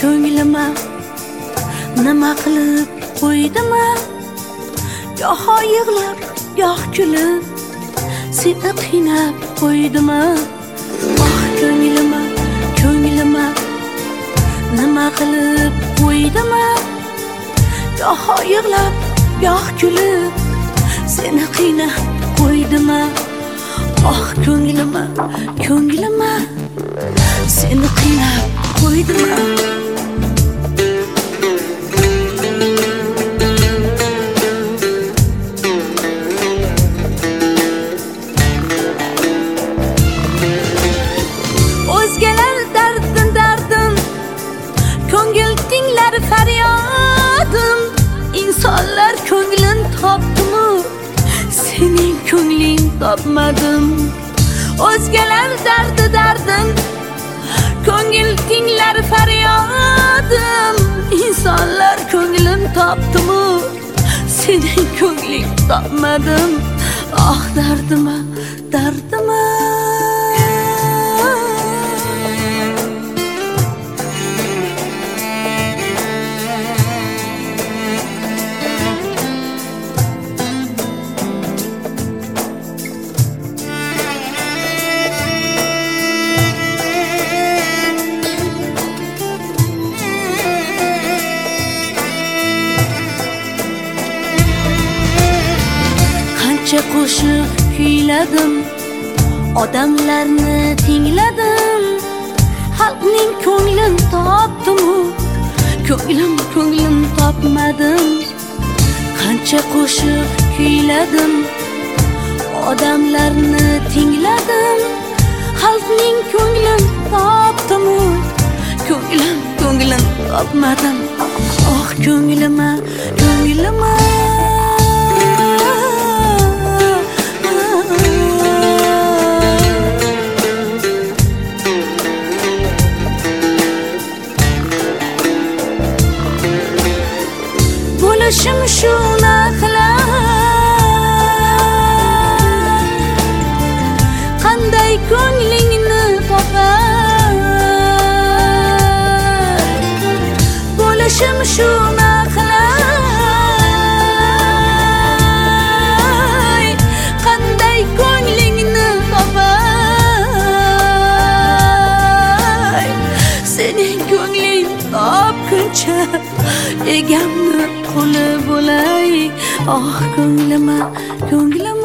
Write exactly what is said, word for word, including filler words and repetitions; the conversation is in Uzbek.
ko'nglima nima qilib qo'ydimi? Goh yig'lab, goh kulib seni qiynab qo'ydimi? Oh ko'nglima, ko'nglima nima qilib qo'ydimi? Goh yig'lab, goh kulib seni qiynab qo'ydimi? Oh ko'nglima, ko'nglima seni qiynab qo'ydimi? O'zgalar dardim dardim, ko'ngil tinglar faryodim. İnsanlar ko'nglin topdimi, sening ko'ngling topmadim. O'zgalar dardi dardim, ko'ngil tinglar faryodim. İnsanlar ko'nglim topdimi, sening ko'ngling topmadim. Ah dardima, dardima qo'shiq kuyladim, odamlarni tingladim. Xalqning ko'nglin topdim-u, ko'nglim ko'nglim topmadim. Qancha qo'shiq kuyladim, odamlarni tingladim. Xalqning ko'nglin topdim-u, ko'nglim ko'nglim topmadim. Oh ko'nglima, ko'nglima bo'lishim shuna qilar, qanday ko'nglingni topar. Bo'lishim shuna qilar, qanday ko'nglingni topar. Sening ko'ngling topguncha egamni quli bo'lay. Oh ko'nglima, ko'nglima